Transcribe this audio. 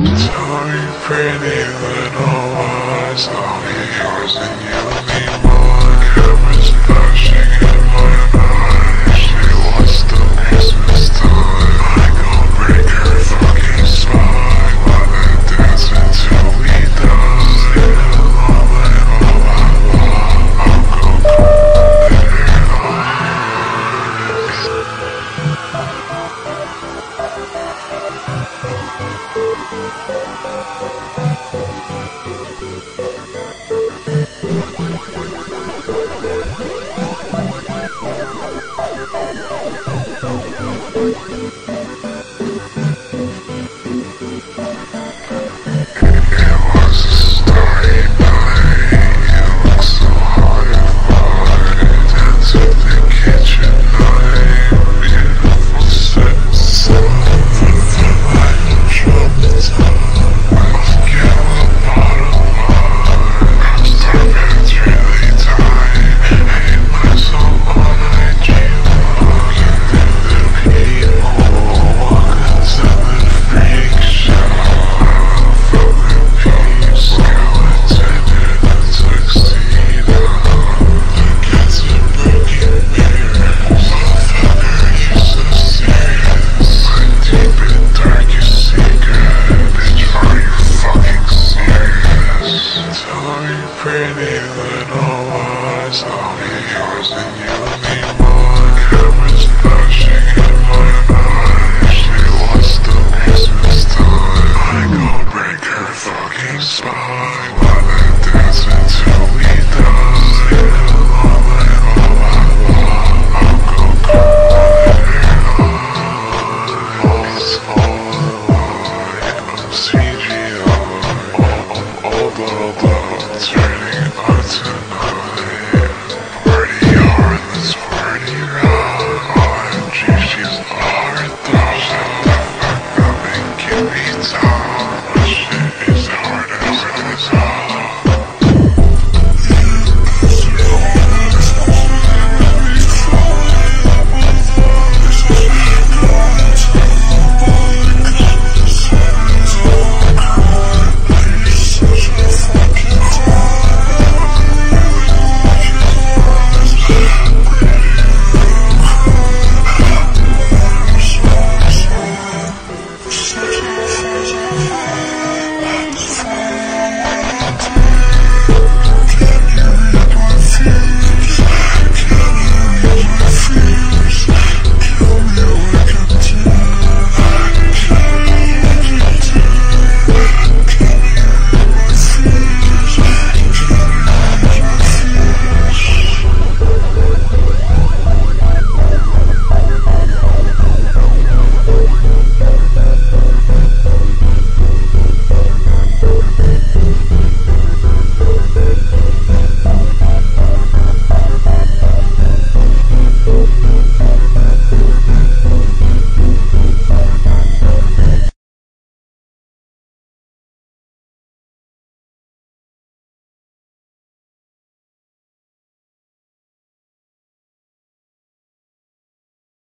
Tell me pretty little lies, I'll be yours and you'll be mine. Cameras flashing in my eyes, she wants the Christmas time. I gon' break her fucking spine while they dance until we die. And all I'll go cold in her eyes. Pretty little lies, I'll be yours and you'll be mine. Cameras flashing in my eyes, she wants the Christmas time. I gon' break her fucking spine while they dance until we die. And all I'll go cold in her eyes. All like CGI, all turning on tonight. Party hard, let's party round. OMG, she's hard though. Shut the fuck up and give me time.